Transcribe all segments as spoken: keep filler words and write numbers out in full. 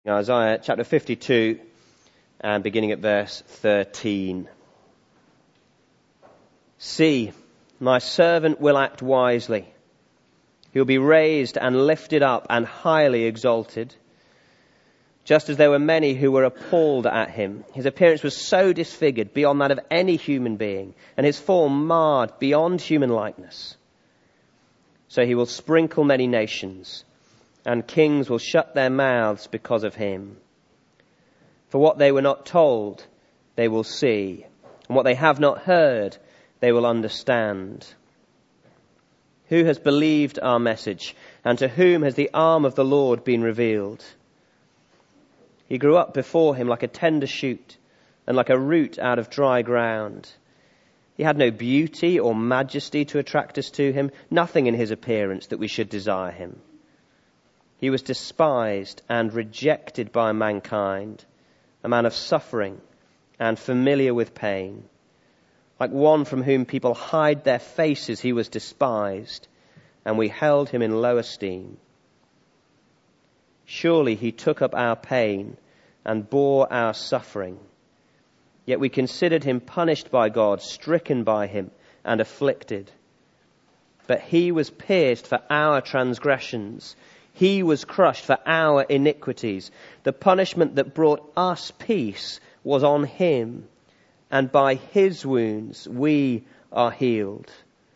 Isaiah chapter fifty-two and beginning at verse thirteen. See, my servant will act wisely. He will be raised and lifted up and highly exalted. Just as there were many who were appalled at him, his appearance was so disfigured beyond that of any human being, and his form marred beyond human likeness. So he will sprinkle many nations, and kings will shut their mouths because of him. For what they were not told, they will see, and what they have not heard, they will understand. Who has believed our message, and to whom has the arm of the Lord been revealed? He grew up before him like a tender shoot, and like a root out of dry ground. He had no beauty or majesty to attract us to him, nothing in his appearance that we should desire him. He was despised and rejected by mankind, a man of suffering and familiar with pain. Like one from whom people hide their faces, he was despised, and we held him in low esteem. Surely he took up our pain and bore our suffering. Yet we considered him punished by God, stricken by him, and afflicted. But he was pierced for our transgressions. He was crushed for our iniquities. The punishment that brought us peace was on him, and by his wounds we are healed.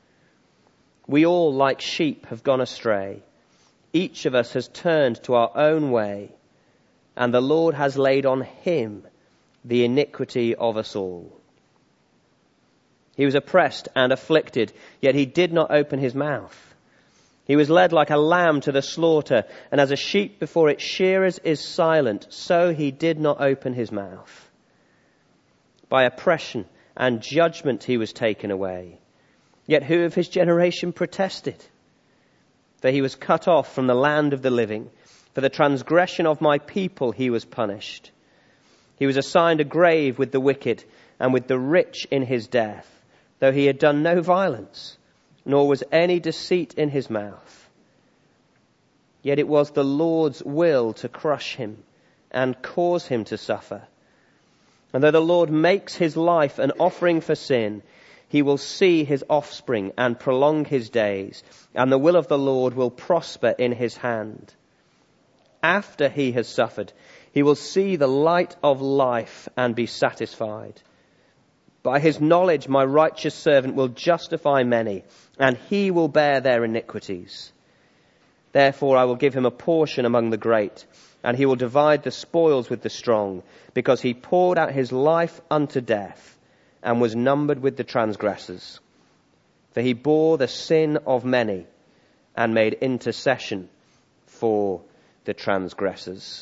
We all, like sheep, have gone astray. Each of us has turned to our own way, and the Lord has laid on him the iniquity of us all. He was oppressed and afflicted, yet he did not open his mouth. He was led like a lamb to the slaughter, and as a sheep before its shearers is silent, so he did not open his mouth. By oppression and judgment he was taken away. Yet who of his generation protested? For he was cut off from the land of the living. For the transgression of my people he was punished. He was assigned a grave with the wicked and with the rich in his death, though he had done no violence, nor was any deceit in his mouth. Yet it was the Lord's will to crush him and cause him to suffer. And though the Lord makes his life an offering for sin, he will see his offspring and prolong his days, and the will of the Lord will prosper in his hand. After he has suffered, he will see the light of life and be satisfied. By his knowledge, my righteous servant will justify many, and he will bear their iniquities. Therefore, I will give him a portion among the great, and he will divide the spoils with the strong, because he poured out his life unto death, and was numbered with the transgressors. For he bore the sin of many, and made intercession for the transgressors.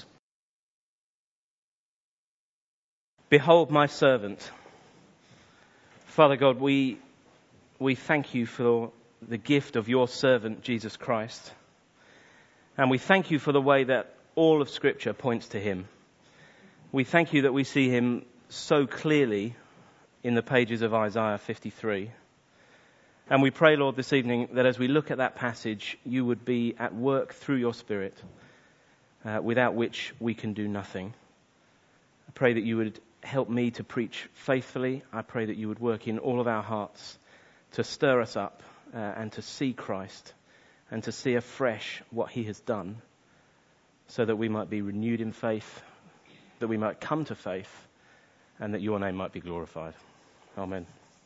Behold my servant. Father God, we we thank you for the gift of your servant, Jesus Christ. And we thank you for the way that all of Scripture points to him. We thank you that we see him so clearly in the pages of Isaiah fifty-three. And we pray, Lord, this evening that as we look at that passage, you would be at work through your Spirit, uh, without which we can do nothing. I pray that you would help me to preach faithfully. I pray that you would work in all of our hearts to stir us up uh, and to see Christ and to see afresh what he has done, so that we might be renewed in faith, that we might come to faith, and that your name might be glorified. Amen.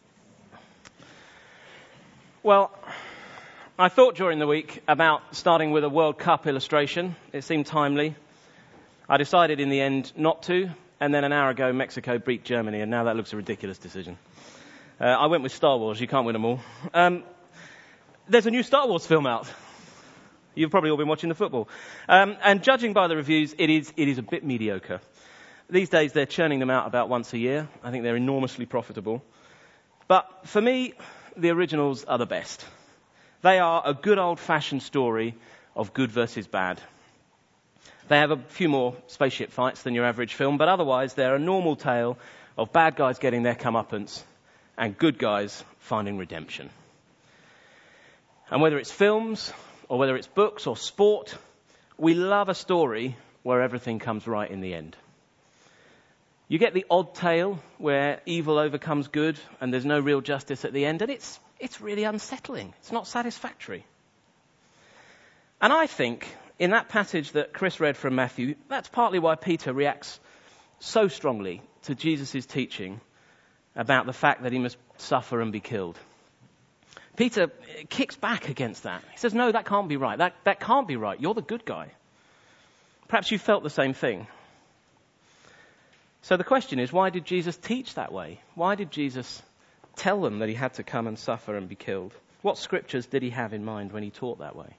Well, I thought during the week about starting with a World Cup illustration. It seemed timely. I decided in the end not to, and then an hour ago Mexico beat Germany, and now that looks a ridiculous decision. Uh, I went with Star Wars. You can't win them all. Um, there's a new Star Wars film out. You've probably all been watching the football. Um, and judging by the reviews, it is it is a bit mediocre. These days they're churning them out about once a year. I think they're enormously profitable. But for me, the originals are the best. They are a good old-fashioned story of good versus bad. They have a few more spaceship fights than your average film, but otherwise they're a normal tale of bad guys getting their comeuppance and good guys finding redemption. And whether it's films or whether it's books or sport, we love a story where everything comes right in the end. You get the odd tale where evil overcomes good and there's no real justice at the end, and it's it's really unsettling. It's not satisfactory. And I think in that passage that Chris read from Matthew, that's partly why Peter reacts so strongly to Jesus' teaching about the fact that he must suffer and be killed. Peter kicks back against that. He says, no, that can't be right. That, that can't be right. You're the good guy. Perhaps you felt the same thing. So the question is, why did Jesus teach that way? Why did Jesus tell them that he had to come and suffer and be killed? What scriptures did he have in mind when he taught that way?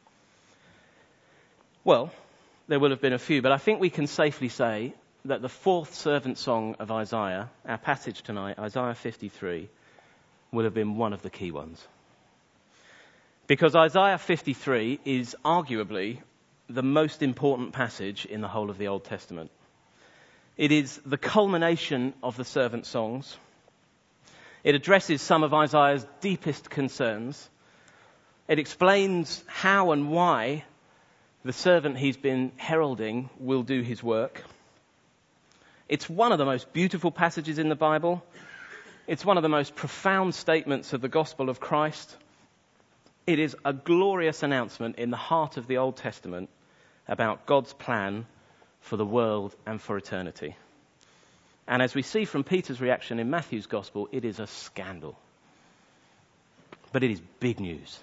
Well, there will have been a few, but I think we can safely say that the fourth servant song of Isaiah, our passage tonight, Isaiah fifty-three, will have been one of the key ones. Because Isaiah fifty-three is arguably the most important passage in the whole of the Old Testament. It is the culmination of the servant songs. It addresses some of Isaiah's deepest concerns. It explains how and why the servant he's been heralding will do his work. It's one of the most beautiful passages in the Bible. It's one of the most profound statements of the gospel of Christ. It is a glorious announcement in the heart of the Old Testament about God's plan for the world and for eternity. And as we see from Peter's reaction in Matthew's gospel, it is a scandal. But it is big news.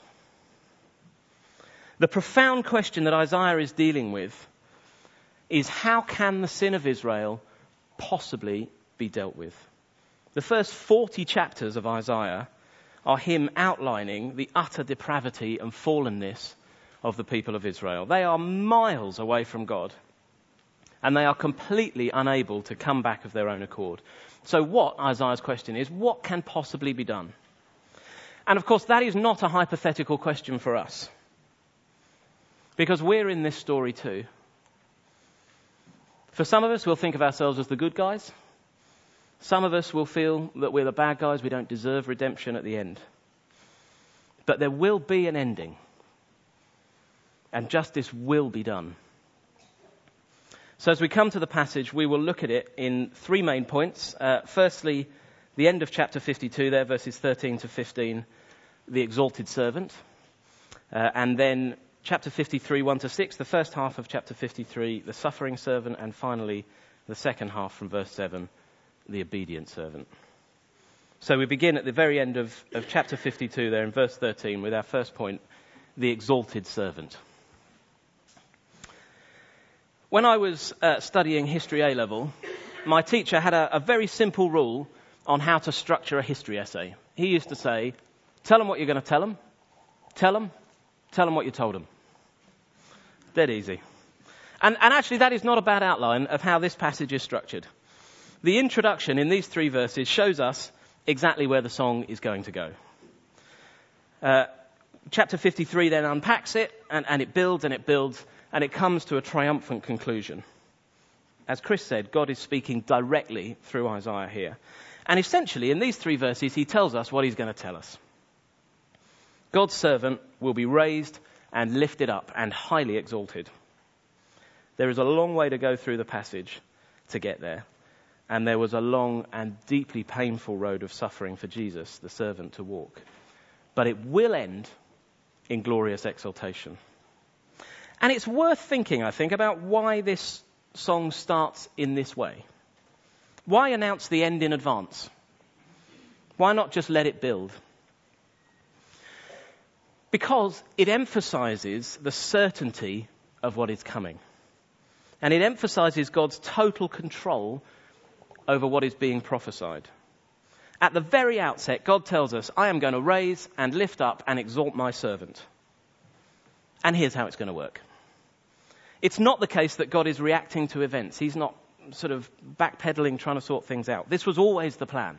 The profound question that Isaiah is dealing with is, how can the sin of Israel possibly be dealt with? The first forty chapters of Isaiah are him outlining the utter depravity and fallenness of the people of Israel. They are miles away from God, and they are completely unable to come back of their own accord. So what, Isaiah's question is, what can possibly be done? And of course, that is not a hypothetical question for us, because we're in this story too. For some of us, we'll think of ourselves as the good guys. Some of us will feel that we're the bad guys. We don't deserve redemption at the end. But there will be an ending, and justice will be done. So as we come to the passage, we will look at it in three main points. Uh, firstly, the end of chapter fifty-two there, verses thirteen to fifteen, the exalted servant. Uh, and then chapter fifty-three, one to six, the first half of chapter fifty-three, the suffering servant. And finally, the second half from verse seven, the obedient servant. So we begin at the very end of, of chapter fifty-two there in verse thirteen with our first point, the exalted servant. When I was uh, studying history A-level, my teacher had a, a very simple rule on how to structure a history essay. He used to say, tell them what you're going to tell them, tell them, tell them what you told them. Dead easy. And, and actually that is not a bad outline of how this passage is structured. The introduction in these three verses shows us exactly where the song is going to go. Uh, chapter fifty-three then unpacks it, and, and it builds and it builds, and it comes to a triumphant conclusion. As Chris said, God is speaking directly through Isaiah here. And essentially, in these three verses, he tells us what he's going to tell us. God's servant will be raised and lifted up and highly exalted. There is a long way to go through the passage to get there. And there was a long and deeply painful road of suffering for Jesus, the servant, to walk. But it will end in glorious exaltation. And it's worth thinking, I think, about why this song starts in this way. Why announce the end in advance? Why not just let it build? Because it emphasizes the certainty of what is coming. And it emphasizes God's total control over what is being prophesied. At the very outset, God tells us, I am going to raise and lift up and exalt my servant. And here's how it's going to work. It's not the case that God is reacting to events. He's not sort of backpedaling, trying to sort things out. This was always the plan.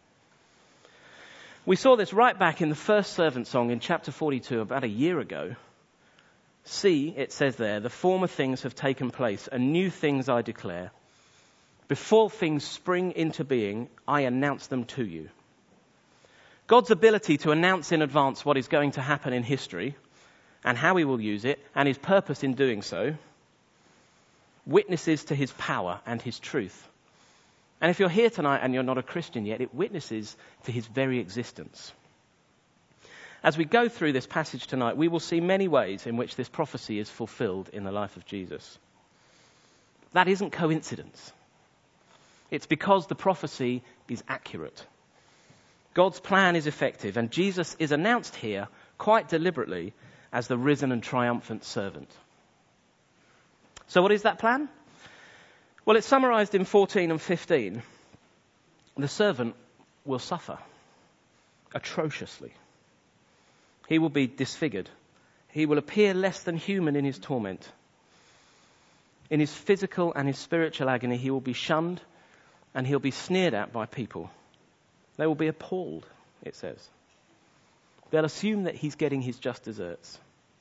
We saw this right back in the first servant song in chapter forty-two about a year ago. See, it says there, the former things have taken place, and new things I declare. Before things spring into being, I announce them to you. God's ability to announce in advance what is going to happen in history and how he will use it, and his purpose in doing so, witnesses to his power and his truth. And if you're here tonight and you're not a Christian yet, it witnesses to his very existence. As we go through this passage tonight, we will see many ways in which this prophecy is fulfilled in the life of Jesus. That isn't coincidence. It's because the prophecy is accurate. God's plan is effective, and Jesus is announced here quite deliberately as the risen and triumphant servant. So what is that plan? Well, it's summarized in fourteen and fifteen. The servant will suffer atrociously. He will be disfigured. He will appear less than human in his torment. In his physical and his spiritual agony, he will be shunned and he'll be sneered at by people. They will be appalled, it says. They'll assume that he's getting his just deserts.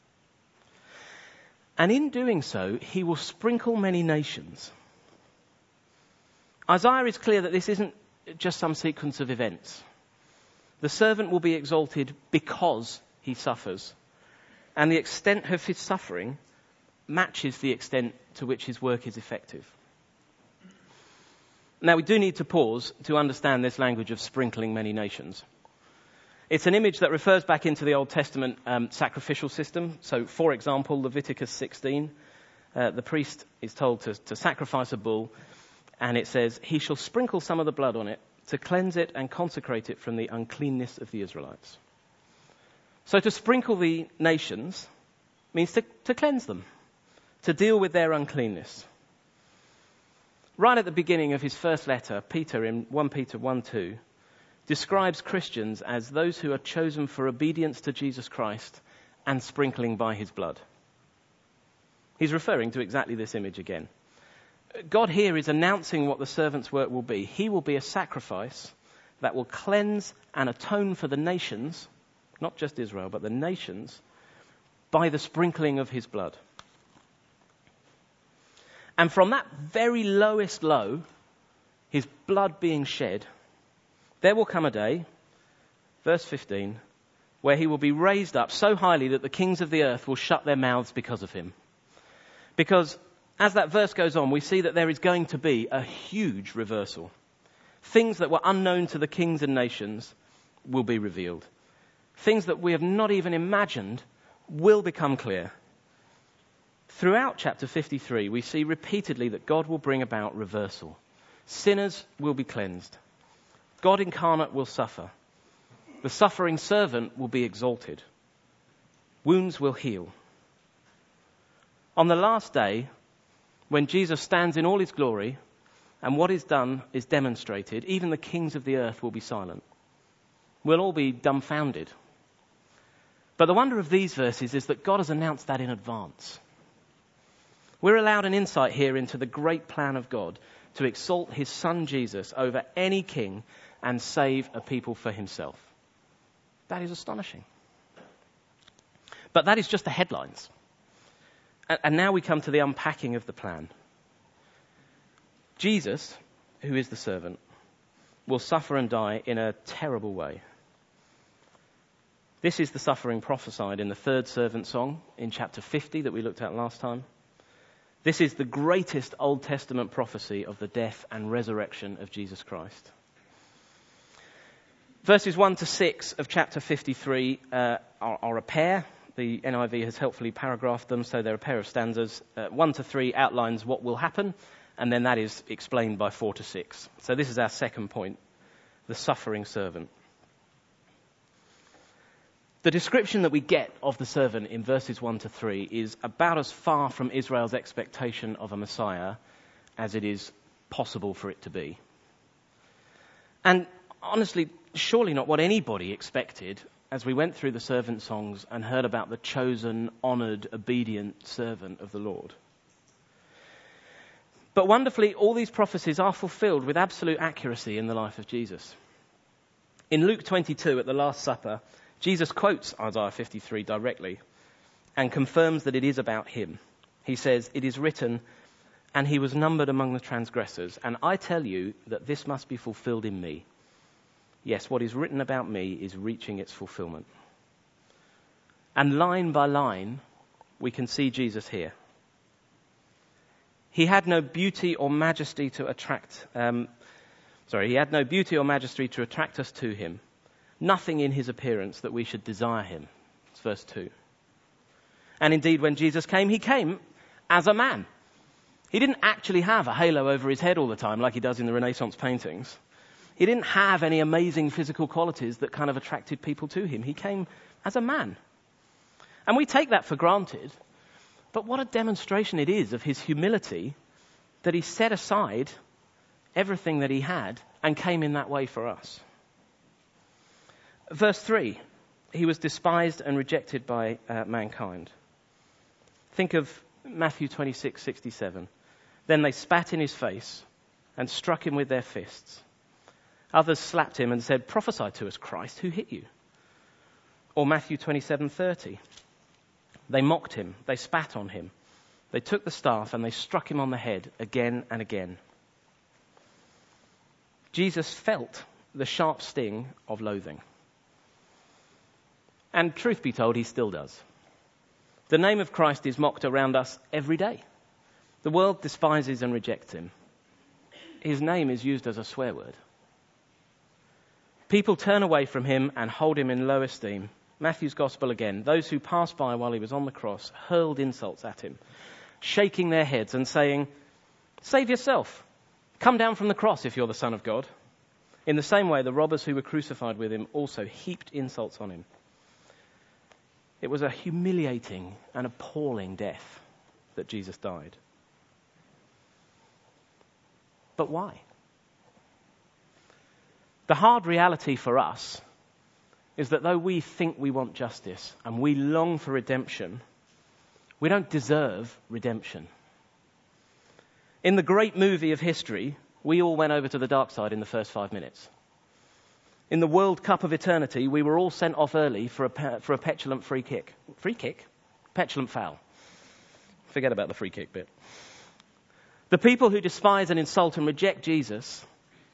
And in doing so, he will sprinkle many nations. Isaiah is clear that this isn't just some sequence of events. The servant will be exalted because he suffers. And the extent of his suffering matches the extent to which his work is effective. Now, we do need to pause to understand this language of sprinkling many nations. It's an image that refers back into the Old Testament um, sacrificial system. So, for example, Leviticus sixteen, uh, the priest is told to, to sacrifice a bull, and it says, he shall sprinkle some of the blood on it to cleanse it and consecrate it from the uncleanness of the Israelites. So to sprinkle the nations means to, to cleanse them, to deal with their uncleanness. Right at the beginning of his first letter, Peter, in First Peter one two, describes Christians as those who are chosen for obedience to Jesus Christ and sprinkling by his blood. He's referring to exactly this image again. God here is announcing what the servant's work will be. He will be a sacrifice that will cleanse and atone for the nations, not just Israel, but the nations, by the sprinkling of his blood. And from that very lowest low, his blood being shed, there will come a day, verse fifteen, where he will be raised up so highly that the kings of the earth will shut their mouths because of him. Because as that verse goes on, we see that there is going to be a huge reversal. Things that were unknown to the kings and nations will be revealed. Things that we have not even imagined will become clear. Throughout chapter fifty-three, we see repeatedly that God will bring about reversal. Sinners will be cleansed. God incarnate will suffer. The suffering servant will be exalted. Wounds will heal. On the last day, when Jesus stands in all his glory and what is done is demonstrated, even the kings of the earth will be silent. We'll all be dumbfounded. But the wonder of these verses is that God has announced that in advance. We're allowed an insight here into the great plan of God to exalt his son Jesus over any king and save a people for himself. That is astonishing. But that is just the headlines. And now we come to the unpacking of the plan. Jesus, who is the servant, will suffer and die in a terrible way. This is the suffering prophesied in the third servant song in chapter fifty that we looked at last time. This is the greatest Old Testament prophecy of the death and resurrection of Jesus Christ. Verses one to six of chapter fifty-three uh, are, are a pair. The N I V has helpfully paragraphed them, so they're a pair of stanzas. Uh, one to three outlines what will happen, and then that is explained by four to six. So this is our second point, the suffering servant. The description that we get of the servant in verses one to three is about as far from Israel's expectation of a Messiah as it is possible for it to be. And honestly, surely not what anybody expected as we went through the servant songs and heard about the chosen, honoured, obedient servant of the Lord. But wonderfully, all these prophecies are fulfilled with absolute accuracy in the life of Jesus. In Luke twenty-two, at the Last Supper, Jesus quotes Isaiah fifty-three directly and confirms that it is about him. He says, "It is written, and he was numbered among the transgressors, and I tell you that this must be fulfilled in me." Yes, what is written about me is reaching its fulfillment. And line by line, we can see Jesus here. He had no beauty or majesty to attract, um, sorry, he had no beauty or majesty to attract us to him. Nothing in his appearance that we should desire him. It's verse two. And indeed, when Jesus came, he came as a man. He didn't actually have a halo over his head all the time like he does in the Renaissance paintings. He didn't have any amazing physical qualities that kind of attracted people to him. He came as a man. And we take that for granted. But what a demonstration it is of his humility that he set aside everything that he had and came in that way for us. Verse three, he was despised and rejected by uh, mankind. Think of Matthew twenty-six sixty-seven. Then they spat in his face and struck him with their fists. Others slapped him and said, "Prophesy to us, Christ, who hit you?" Or Matthew twenty-seven thirty. They mocked him, they spat on him. They took the staff and they struck him on the head again and again. Jesus felt the sharp sting of loathing. And truth be told, he still does. The name of Christ is mocked around us every day. The world despises and rejects him. His name is used as a swear word. People turn away from him and hold him in low esteem. Matthew's Gospel again. Those who passed by while he was on the cross hurled insults at him, shaking their heads and saying, "Save yourself. Come down from the cross if you're the Son of God." In the same way, the robbers who were crucified with him also heaped insults on him. It was a humiliating and appalling death that Jesus died. But why? The hard reality for us is that though we think we want justice and we long for redemption, we don't deserve redemption. In the great movie of history, we all went over to the dark side in the first five minutes. In the World Cup of Eternity, we were all sent off early for a, for a petulant free kick. Free kick? Petulant foul. Forget about the free kick bit. The people who despise and insult and reject Jesus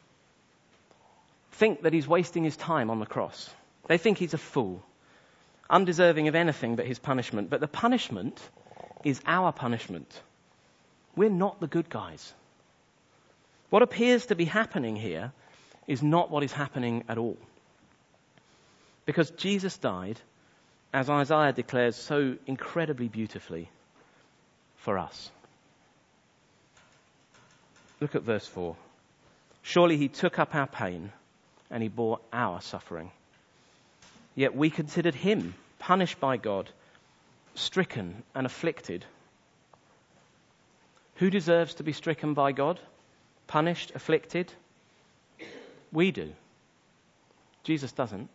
think that he's wasting his time on the cross. They think he's a fool, undeserving of anything but his punishment. But the punishment is our punishment. We're not the good guys. What appears to be happening here is not what is happening at all. Because Jesus died, as Isaiah declares so incredibly beautifully, for us. Look at verse four. Surely he took up our pain and he bore our suffering. Yet we considered him punished by God, stricken and afflicted. Who deserves to be stricken by God? Punished, afflicted? We do. Jesus doesn't.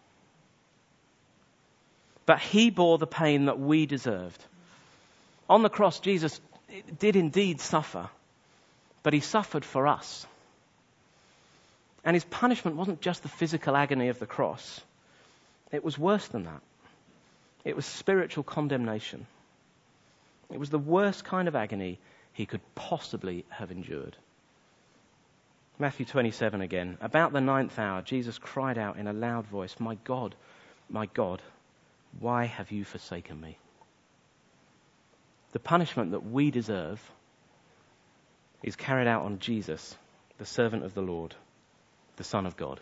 But he bore the pain that we deserved. On the cross, Jesus did indeed suffer, but he suffered for us. And his punishment wasn't just the physical agony of the cross. It was worse than that. It was spiritual condemnation. It was the worst kind of agony he could possibly have endured. Matthew twenty-seven again. About the ninth hour, Jesus cried out in a loud voice, "My God, my God, why have you forsaken me?" The punishment that we deserve is carried out on Jesus, the servant of the Lord, the Son of God.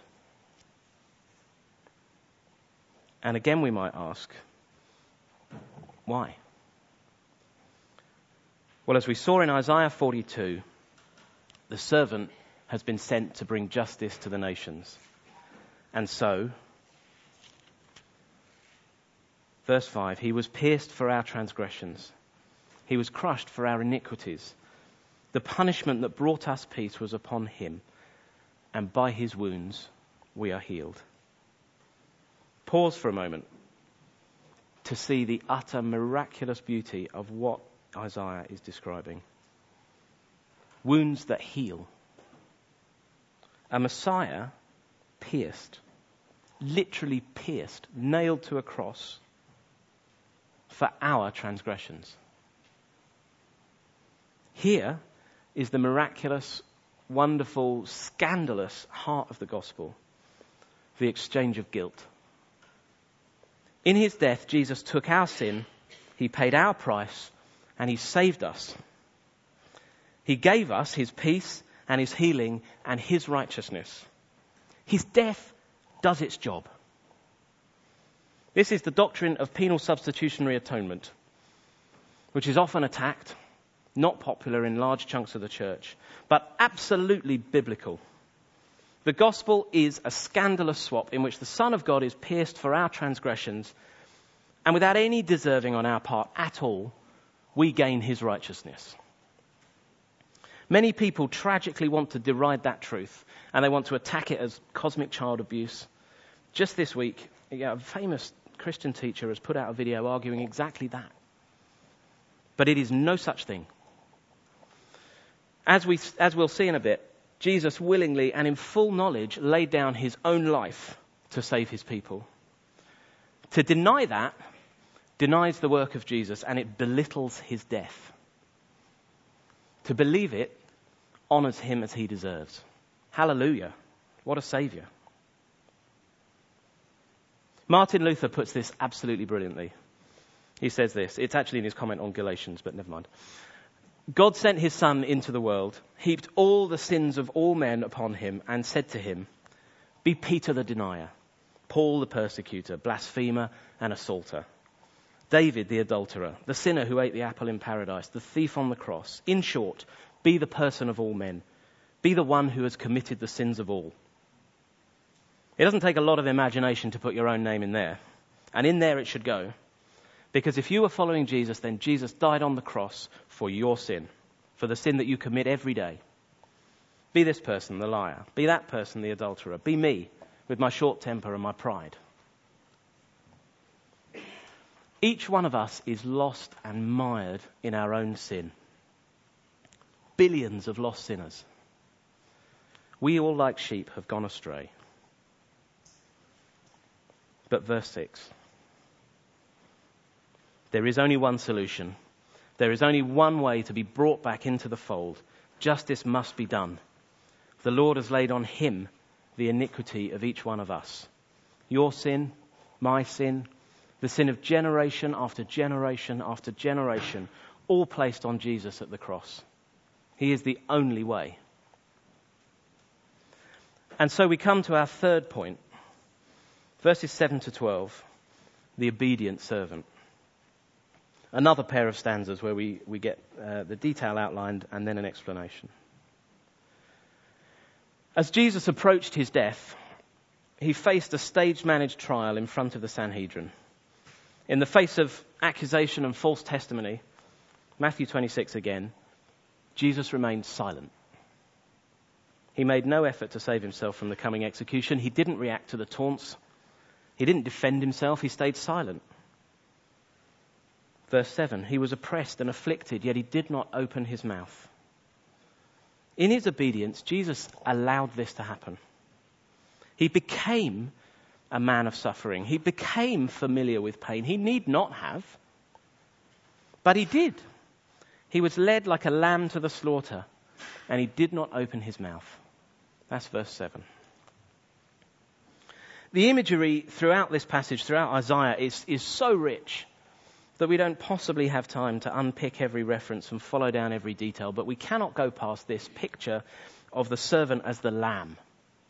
And again we might ask, why? Well, as we saw in Isaiah forty-two, the servant has been sent to bring justice to the nations. And so, verse five, he was pierced for our transgressions. He was crushed for our iniquities. The punishment that brought us peace was upon him, and by his wounds we are healed. Pause for a moment to see the utter miraculous beauty of what Isaiah is describing. Wounds that heal. A Messiah pierced, literally pierced, nailed to a cross for our transgressions. Here is the miraculous, wonderful, scandalous heart of the gospel, the exchange of guilt. In his death, Jesus took our sin, he paid our price, and he saved us. He gave us his peace and his healing and his righteousness. His death does its job. This is the doctrine of penal substitutionary atonement, which is often attacked, not popular in large chunks of the church, but absolutely biblical. The gospel is a scandalous swap in which the Son of God is pierced for our transgressions, and without any deserving on our part at all, we gain his righteousness. Many people tragically want to deride that truth, and they want to attack it as cosmic child abuse. Just this week, yeah, a famous Christian teacher has put out a video arguing exactly that. But it is no such thing. As we, as we'll see in a bit, Jesus willingly and in full knowledge laid down his own life to save his people. To deny that denies the work of Jesus, and it belittles his death. To believe it honors him as he deserves. Hallelujah. What a saviour. Martin Luther puts this absolutely brilliantly. He says this. It's actually in his comment on Galatians, but never mind. God sent his Son into the world, heaped all the sins of all men upon him, and said to him, "Be Peter the denier, Paul the persecutor, blasphemer and assaulter, David the adulterer, the sinner who ate the apple in paradise, the thief on the cross. In short, be the person of all men. Be the one who has committed the sins of all." It doesn't take a lot of imagination to put your own name in there. And in there it should go. Because if you were following Jesus, then Jesus died on the cross for your sin, for the sin that you commit every day. Be this person, the liar. Be that person, the adulterer. Be me, with my short temper and my pride. Each one of us is lost and mired in our own sin. Billions of lost sinners. We all, like sheep, have gone astray. But verse six. There is only one solution. There is only one way to be brought back into the fold. Justice must be done. The Lord has laid on him the iniquity of each one of us. Your sin, my sin, the sin of generation after generation after generation, all placed on Jesus at the cross. He is the only way. And so we come to our third point. Verses seven to twelve, the obedient servant. Another pair of stanzas where we, we get uh, the detail outlined and then an explanation. As Jesus approached his death, he faced a stage-managed trial in front of the Sanhedrin. In the face of accusation and false testimony, Matthew twenty-six again, Jesus remained silent. He made no effort to save himself from the coming execution. He didn't react to the taunts. He didn't defend himself. He stayed silent. Verse seven, he was oppressed and afflicted, yet he did not open his mouth. In his obedience, Jesus allowed this to happen. He became a man of suffering. He became familiar with pain. He need not have, but he did. He was led like a lamb to the slaughter, and he did not open his mouth. That's verse seven. The imagery throughout this passage, throughout Isaiah, is, is so rich that we don't possibly have time to unpick every reference and follow down every detail, but we cannot go past this picture of the servant as the lamb.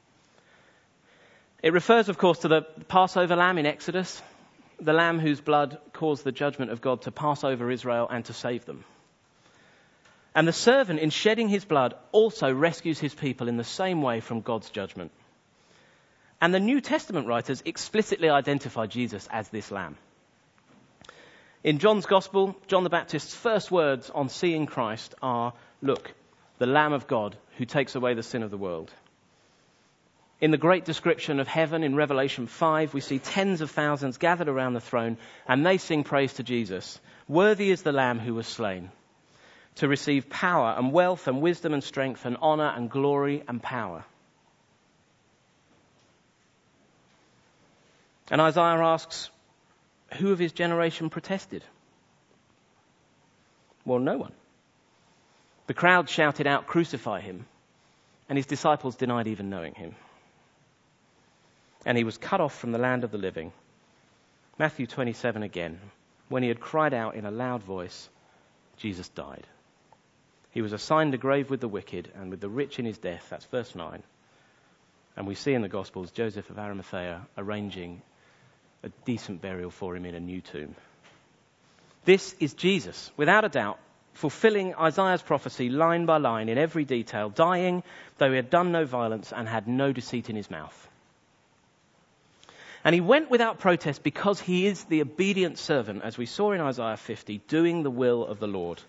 It refers, of course, to the Passover lamb in Exodus, the lamb whose blood caused the judgment of God to pass over Israel and to save them. And the servant, in shedding his blood, also rescues his people in the same way from God's judgment. And the New Testament writers explicitly identify Jesus as this lamb. In John's Gospel, John the Baptist's first words on seeing Christ are, "Look, the Lamb of God who takes away the sin of the world." In the great description of heaven in Revelation five, we see tens of thousands gathered around the throne, and they sing praise to Jesus. "Worthy is the Lamb who was slain, to receive power and wealth and wisdom and strength and honor and glory and power." And Isaiah asks, who of his generation protested? Well, no one. The crowd shouted out, "Crucify him," and his disciples denied even knowing him. And he was cut off from the land of the living. Matthew twenty-seven again, when he had cried out in a loud voice, Jesus died. He was assigned a grave with the wicked and with the rich in his death. That's verse nine. And we see in the Gospels Joseph of Arimathea arranging a decent burial for him in a new tomb. This is Jesus, without a doubt, fulfilling Isaiah's prophecy line by line in every detail, dying though he had done no violence and had no deceit in his mouth. And he went without protest because he is the obedient servant, as we saw in Isaiah fifty, doing the will of the Lord.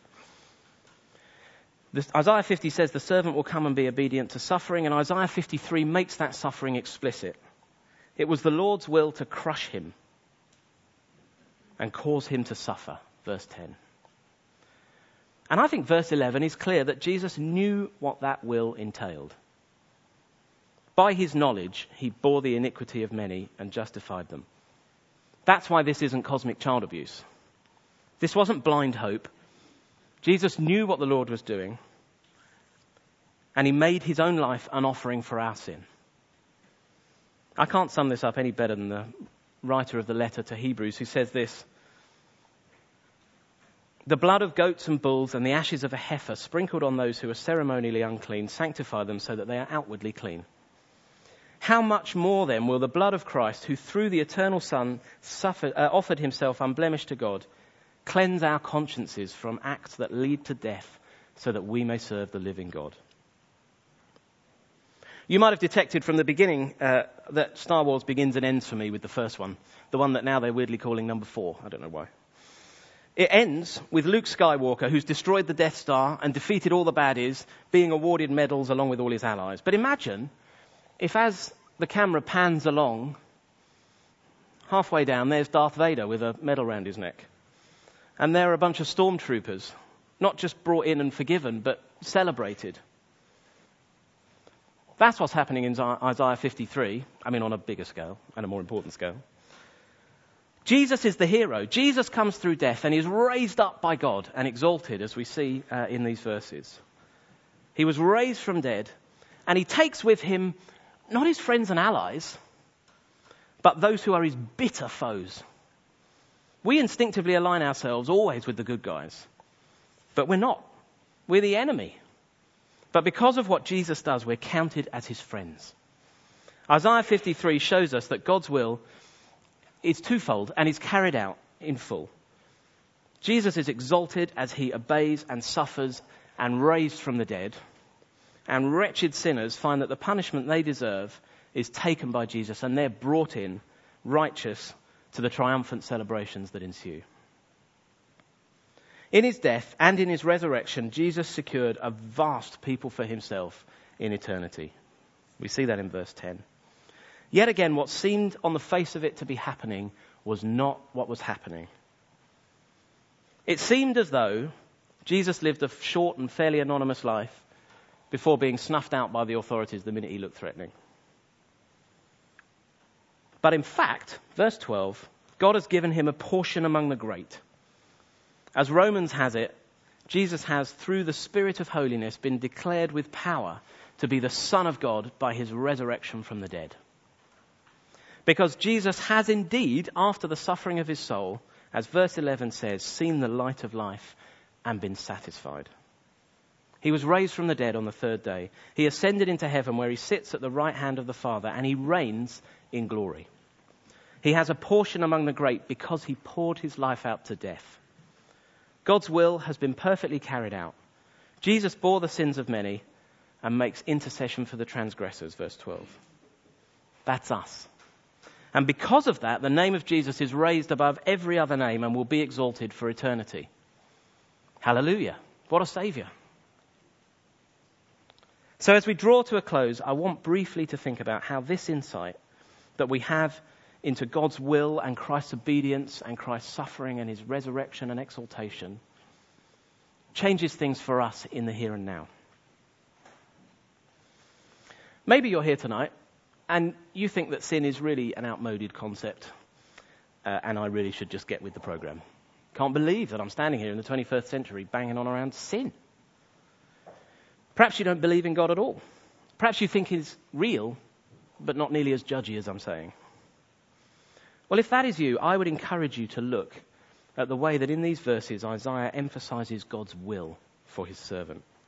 This, Isaiah fifty says the servant will come and be obedient to suffering, and Isaiah fifty-three makes that suffering explicit. It was the Lord's will to crush him and cause him to suffer, verse ten. And I think verse eleven is clear that Jesus knew what that will entailed. By his knowledge, he bore the iniquity of many and justified them. That's why this isn't cosmic child abuse. This wasn't blind hope. Jesus knew what the Lord was doing, and he made his own life an offering for our sin. I can't sum this up any better than the writer of the letter to Hebrews, who says this: the blood of goats and bulls and the ashes of a heifer sprinkled on those who are ceremonially unclean sanctify them so that they are outwardly clean. How much more then will the blood of Christ, who through the eternal Son suffered, uh, offered himself unblemished to God, cleanse our consciences from acts that lead to death so that we may serve the living God? You might have detected from the beginning uh, that Star Wars begins and ends for me with the first one, the one that now they're weirdly calling number four. I don't know why. It ends with Luke Skywalker, who's destroyed the Death Star and defeated all the baddies, being awarded medals along with all his allies. But imagine if, as the camera pans along, halfway down there's Darth Vader with a medal round his neck. And there are a bunch of stormtroopers, not just brought in and forgiven, but celebrated. That's what's happening in Isaiah fifty-three, I mean on a bigger scale and a more important scale. Jesus is the hero. Jesus comes through death and is raised up by God and exalted, as we see uh, in these verses. He was raised from dead, and he takes with him not his friends and allies, but those who are his bitter foes. We instinctively align ourselves always with the good guys, but we're not. We're the enemy. But because of what Jesus does, we're counted as his friends. Isaiah fifty-three shows us that God's will is twofold and is carried out in full. Jesus is exalted as he obeys and suffers and raised from the dead. And wretched sinners find that the punishment they deserve is taken by Jesus, and they're brought in righteous to the triumphant celebrations that ensue. In his death and in his resurrection, Jesus secured a vast people for himself in eternity. We see that in verse ten. Yet again, what seemed on the face of it to be happening was not what was happening. It seemed as though Jesus lived a short and fairly anonymous life before being snuffed out by the authorities the minute he looked threatening. But in fact, verse twelve, God has given him a portion among the great. As Romans has it, Jesus has, through the Spirit of holiness, been declared with power to be the Son of God by his resurrection from the dead. Because Jesus has indeed, after the suffering of his soul, as verse eleven says, seen the light of life and been satisfied. He was raised from the dead on the third day. He ascended into heaven where he sits at the right hand of the Father, and he reigns in glory. He has a portion among the great because he poured his life out to death. God's will has been perfectly carried out. Jesus bore the sins of many and makes intercession for the transgressors, verse twelve. That's us. And because of that, the name of Jesus is raised above every other name and will be exalted for eternity. Hallelujah. What a saviour. So as we draw to a close, I want briefly to think about how this insight that we have into God's will and Christ's obedience and Christ's suffering and his resurrection and exaltation changes things for us in the here and now. Maybe you're here tonight and you think that sin is really an outmoded concept uh, and I really should just get with the program. Can't believe that I'm standing here in the twenty-first century banging on around sin. Perhaps you don't believe in God at all. Perhaps you think he's real, but not nearly as judgy as I'm saying. Well, if that is you, I would encourage you to look at the way that in these verses Isaiah emphasizes God's will for his servant.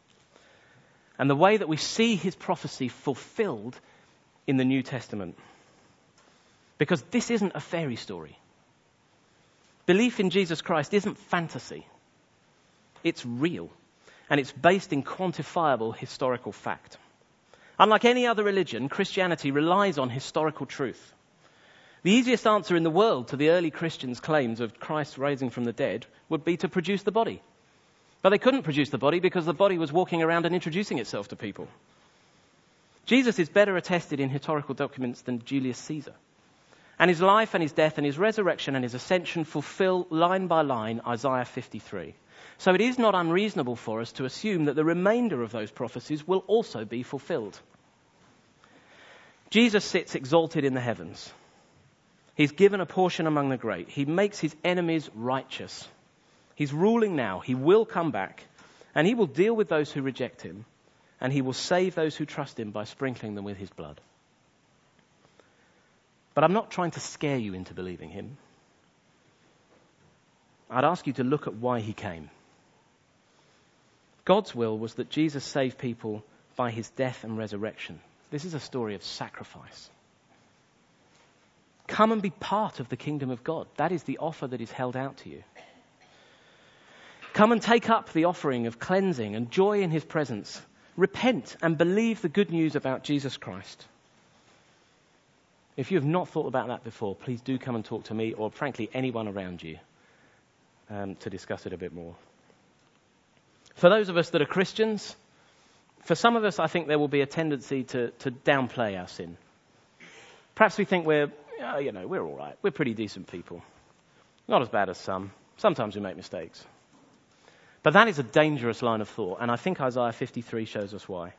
and the way that we see his prophecy fulfilled in the New Testament. Because this isn't a fairy story. Belief in Jesus Christ isn't fantasy. It's real, and it's based in quantifiable historical fact. Unlike any other religion, Christianity relies on historical truth. The easiest answer in the world to the early Christians' claims of Christ rising from the dead would be to produce the body. But they couldn't produce the body because the body was walking around and introducing itself to people. Jesus is better attested in historical documents than Julius Caesar. And his life and his death and his resurrection and his ascension fulfill line by line Isaiah fifty-three. So it is not unreasonable for us to assume that the remainder of those prophecies will also be fulfilled. Jesus sits exalted in the heavens. He's given a portion among the great. He makes his enemies righteous. He's ruling now. He will come back, and he will deal with those who reject him, and he will save those who trust him by sprinkling them with his blood. But I'm not trying to scare you into believing him. I'd ask you to look at why he came. God's will was that Jesus save people by his death and resurrection. This is a story of sacrifice. Come and be part of the kingdom of God. That is the offer that is held out to you. Come and take up the offering of cleansing and joy in his presence. Repent and believe the good news about Jesus Christ. If you have not thought about that before, please do come and talk to me or, frankly, anyone around you um, to discuss it a bit more. For those of us that are Christians, for some of us, I think there will be a tendency to, to downplay our sin. Perhaps we think we're, uh, you know, we're all right. We're pretty decent people. Not as bad as some. Sometimes we make mistakes. But that is a dangerous line of thought, and I think Isaiah fifty-three shows us why.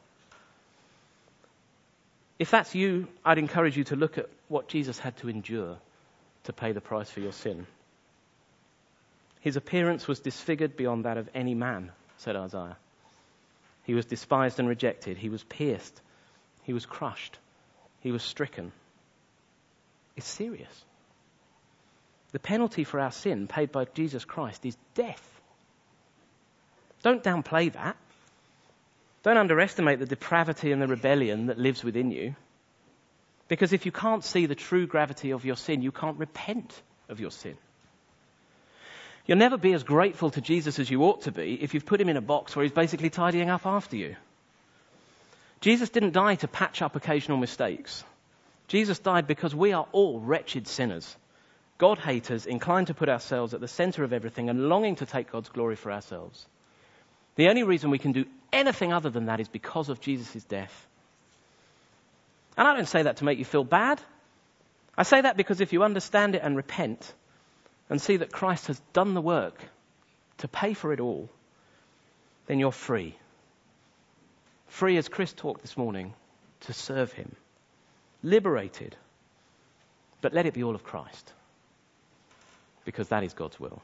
If that's you, I'd encourage you to look at what Jesus had to endure to pay the price for your sin. His appearance was disfigured beyond that of any man, said Isaiah. He was despised and rejected. He was pierced. He was crushed. He was stricken. It's serious. The penalty for our sin paid by Jesus Christ is death. Don't downplay that. Don't underestimate the depravity and the rebellion that lives within you. Because if you can't see the true gravity of your sin, you can't repent of your sin. You'll never be as grateful to Jesus as you ought to be if you've put him in a box where he's basically tidying up after you. Jesus didn't die to patch up occasional mistakes. Jesus died because we are all wretched sinners, God-haters, inclined to put ourselves at the center of everything and longing to take God's glory for ourselves. The only reason we can do anything other than that is because of Jesus' death. And I don't say that to make you feel bad. I say that because if you understand it and repent and see that Christ has done the work to pay for it all, then you're free. Free, as Chris talked this morning, to serve him. Liberated. But let it be all of Christ. Because that is God's will.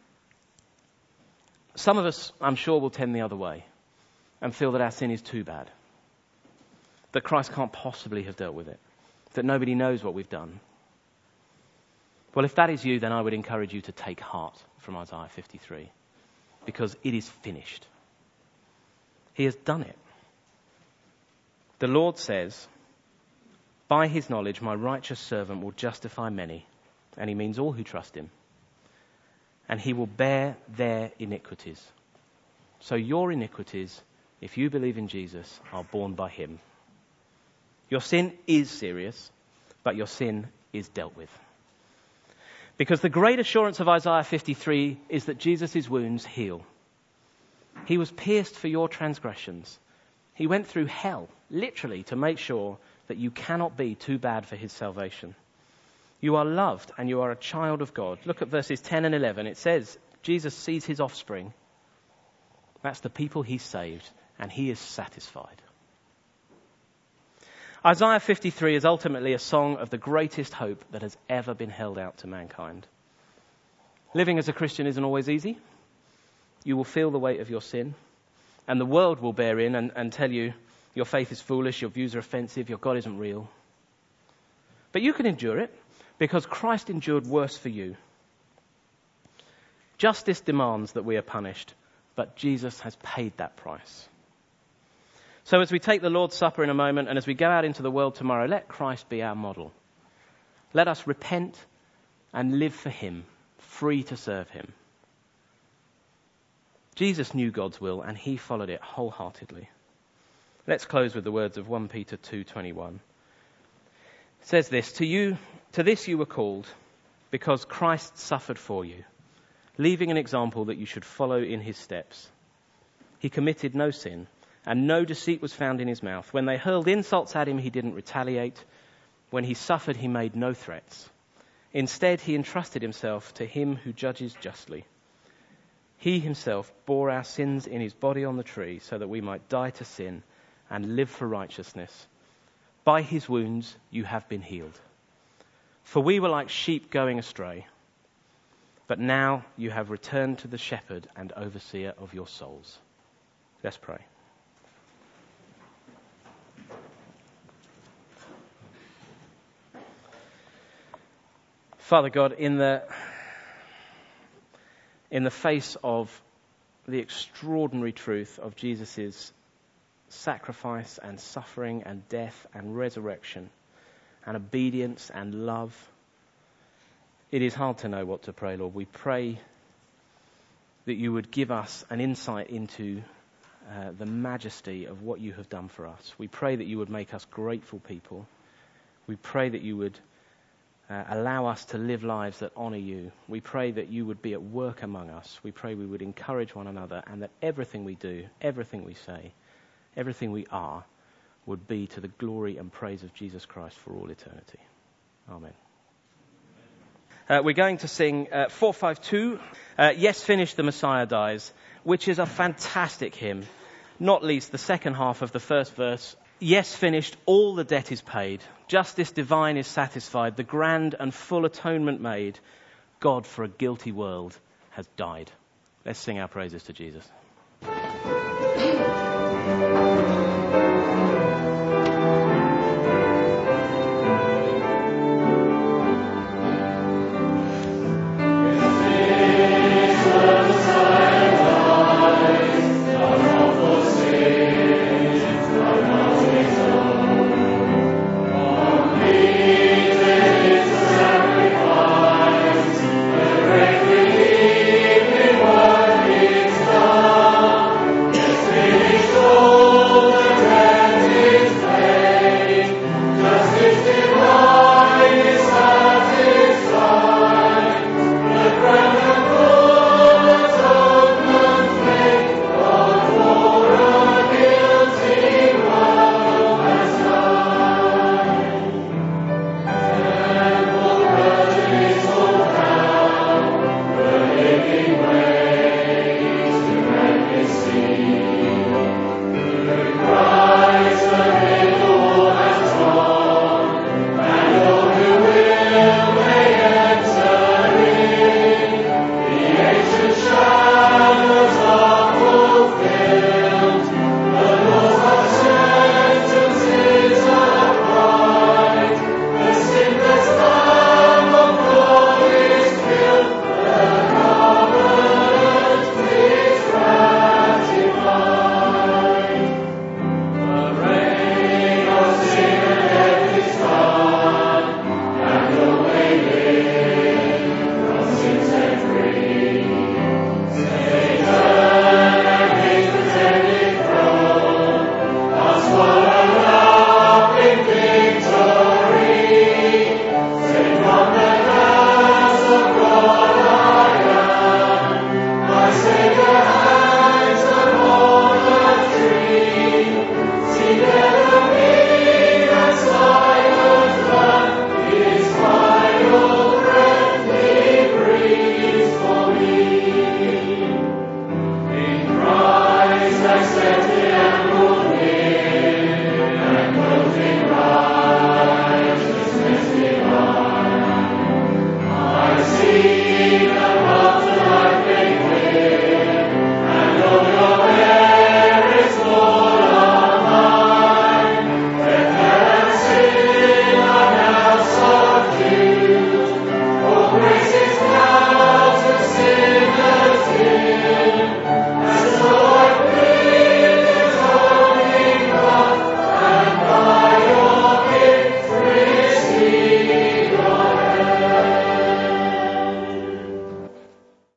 Some of us, I'm sure, will tend the other way and feel that our sin is too bad. That Christ can't possibly have dealt with it. That nobody knows what we've done. Well, if that is you, then I would encourage you to take heart from Isaiah fifty-three. Because it is finished. He has done it. The Lord says, by his knowledge, my righteous servant will justify many. And he means all who trust him. And he will bear their iniquities. So your iniquities, if you believe in Jesus, are borne by him. Your sin is serious, but your sin is dealt with. Because the great assurance of Isaiah fifty-three is that Jesus' wounds heal. He was pierced for your transgressions. He went through hell, literally, to make sure that you cannot be too bad for his salvation. You are loved and you are a child of God. Look at verses ten and eleven. It says, Jesus sees his offspring. That's the people he saved, and he is satisfied. Isaiah fifty-three is ultimately a song of the greatest hope that has ever been held out to mankind. Living as a Christian isn't always easy. You will feel the weight of your sin, and the world will bear in and, and tell you your faith is foolish, your views are offensive, your God isn't real. But you can endure it. Because Christ endured worse for you. Justice demands that we are punished, but Jesus has paid that price. So as we take the Lord's Supper in a moment and as we go out into the world tomorrow, let Christ be our model. Let us repent and live for him, free to serve him. Jesus knew God's will and he followed it wholeheartedly. Let's close with the words of First Peter two twenty-one. It says this, to you, to this you were called, because Christ suffered for you, leaving an example that you should follow in his steps. He committed no sin, and no deceit was found in his mouth. When they hurled insults at him, he didn't retaliate. When he suffered, he made no threats. Instead, he entrusted himself to him who judges justly. He himself bore our sins in his body on the tree so that we might die to sin and live for righteousness. By his wounds you have been healed. For we were like sheep going astray, but now you have returned to the shepherd and overseer of your souls. Let's pray. Father God, in the in the face of the extraordinary truth of Jesus' sacrifice and suffering and death and resurrection and obedience and love, it is hard to know what to pray, Lord. We pray that you would give us an insight into uh, the majesty of what you have done for us. We pray that you would make us grateful people. We pray that you would Uh, allow us to live lives that honour you. We pray that you would be at work among us. We pray we would encourage one another and that everything we do, everything we say, everything we are would be to the glory and praise of Jesus Christ for all eternity. Amen. Uh, we're going to sing uh, four five two, uh, Yes, Finished, the Messiah Dies, which is a fantastic hymn, not least the second half of the first verse. Yes, finished, all the debt is paid. Justice divine is satisfied. The grand and full atonement made. God for a guilty world has died. Let's sing our praises to Jesus.